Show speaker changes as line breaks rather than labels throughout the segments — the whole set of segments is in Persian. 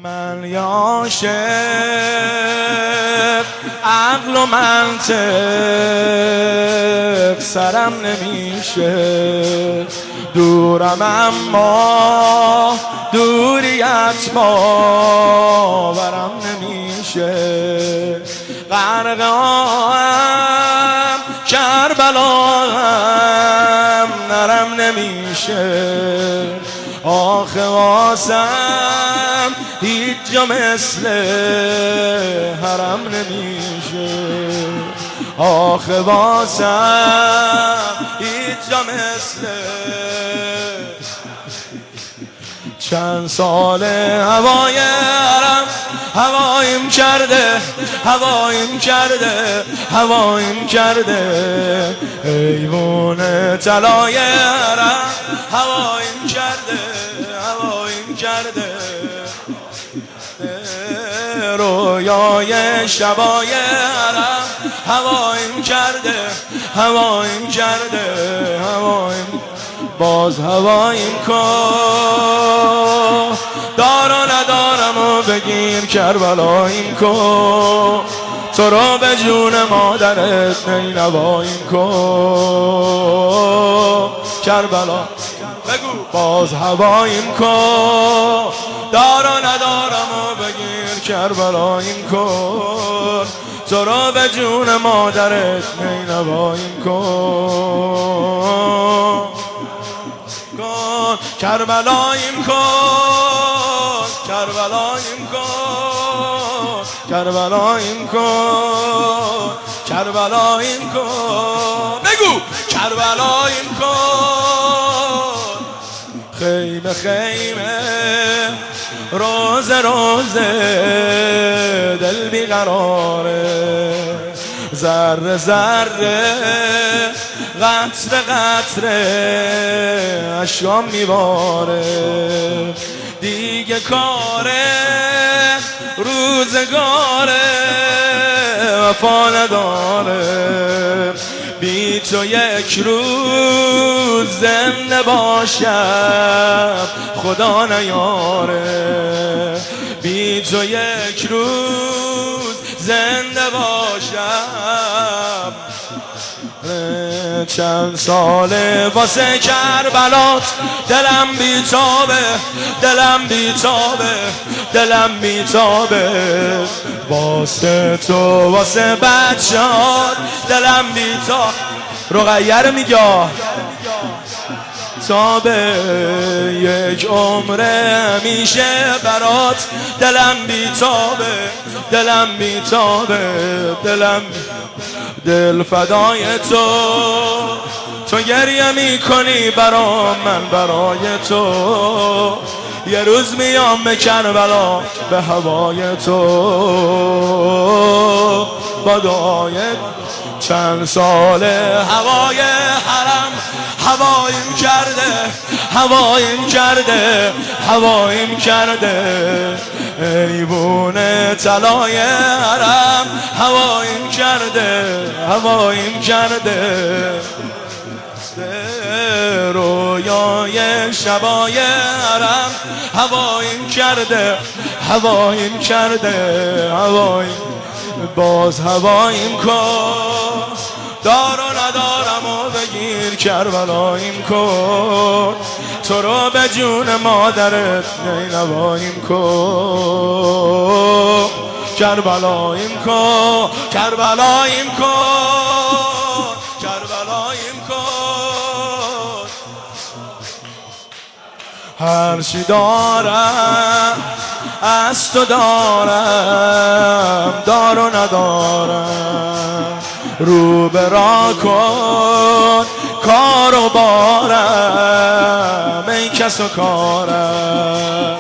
من یا عاشق عقل و منطق سرم نمیشه، دورم اما دوریت باورم نمیشه، غرق آهم کربلاهم نرم نمیشه، آخه واسم هیچ جا مثل حرم نمیشه، آخه واسم هیچ جا مثل. چند سال هوای حرم هوایم کرده، هوایم کرده، هوایم کرده، ایوون طلای حرم هوایم کرده، هوایم کرده، رویای شبای حرم هوایم کرده، هوایم کرده، هوایم باز هوایم کن، دار و ندارم و بگیر کربلاییم کن، تو رو به جون مادرت نینواییم کن، کربلا بگو باز هوایم کن، دار و ندارم و بگیر کربلاییم کن، تو رو به جون مادرت نینواییم کن، کربلاییم کن، کربلاییم کن، کربلاییم کن، کربلاییم کن، بگو کربلاییم کن، خیمه خیمه روزه روزه دل بیقراره، ذره ذره قطره قطره اشکام میباره، دیگه کاره روزگاره وفا نداره، بی تو یک روز زنده باشم خدا نیاره، بی تو یک روز زنده باشم. چند ساله واسه کربلات دلم بیتابه، دلم بیتابه، دلم بیتابه، واسه تو واسه بچه‌هات دلم بیتابه، رقیه رو میگه تابه، یک عمره میشه برات دلم بیتابه، دلم بیتابه، دلم دل فدای تو، تو گریه میکنی برام من برای تو، یه روز میام به کربلا به هوای تو با دعای. چند ساله هوای حرم هوایم کرده، هوایم کرده، هوایم کرده، ایوون طلای حرم هوایم کرده، هوایم کرده، رویای شبای حرم هوایم کرده، هوایم کرده، هوایم باز هوایم کن، دار و ندارم و بگیر کربلاییم کن، تو رو به جون مادرت نینواییم کن، کربلاییم کن، کربلاییم کن، کربلاییم کن، هر چی دارم از تو دارم، دار و ندارم، رو به راه کن کار و بارم، ای کس و کارم،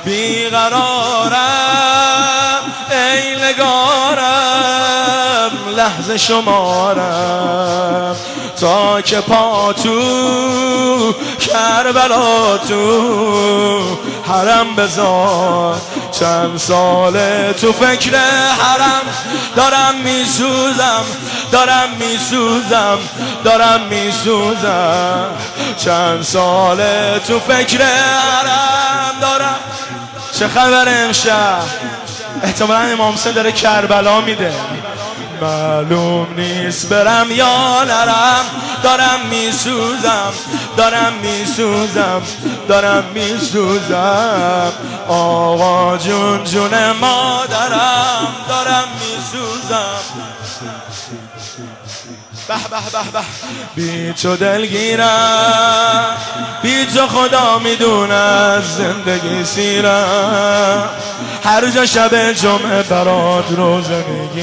بیقرارم ای نگارم، لحظه شمارم تا که پا تو کربلا تو حرم بذار، چند ساله تو فکر حرم دارم میسوزم، دارم میسوزم، دارم میسوزم، چند ساله تو فکر حرم دارم، چه خبر امشب؟ احتمالا امام حسین داره کربلا میده. معلوم نیست برم یا نرم، دارم میسوزم، دارم میسوزم، دارم میسوزم. آقا جون جون مادرم، دارم میسوزم. به به به به. بی تو دلگیرم، بی تو خدا میدونه از زندگی سیرم. هر جا شب جمعه برات روزه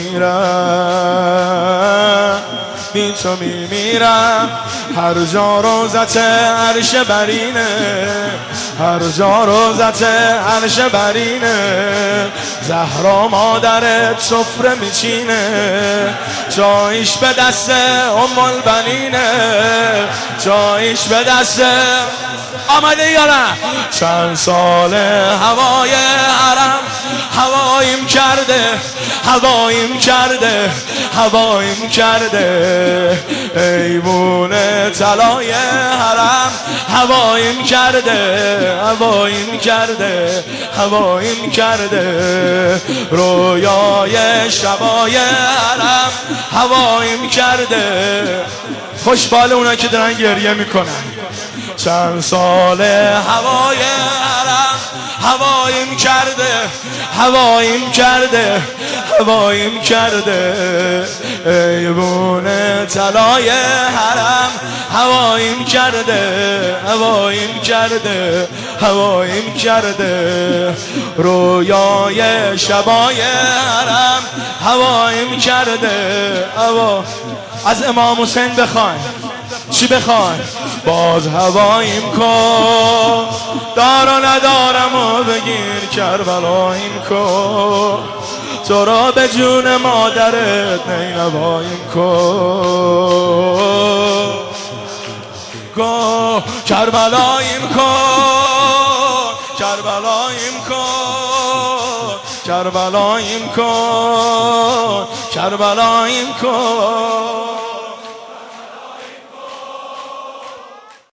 میگیرم، بی تو میمیرم. هر جا روزت عرش برینه، هر جا روزت عرش برینه. زهرا مادرت سفره میچینه، جایش به دست ام البنینه، جایش به دست. آمده یا نه؟ چند سال هوای حرم هواییم کرده، هواییم کرده، هواییم کرده. ایوون طلای حرم هواییم کرده، هواییم کرده، هواییم کرده. رویای شبای حرم هواییم کرده. خوشبال اونا که دارن گریه میکنن. چند سال هوای حرم هواییم کرده، هواییم کرده، هواییم کرده. ایوون طلای حرم هواییم کرده، هواییم کرده، هواییم کرده. رویای شبای حرم هواییم کرده. از امام حسین بخواین چی بخواین؟ باز هواییم کن، دار و ندارم و بگیر کربلاییم کن. تو را به جون مادرت نینواییم کن. کربلاییم کن، کربلاییم کن، کربلاییم کن، کربلاییم کن.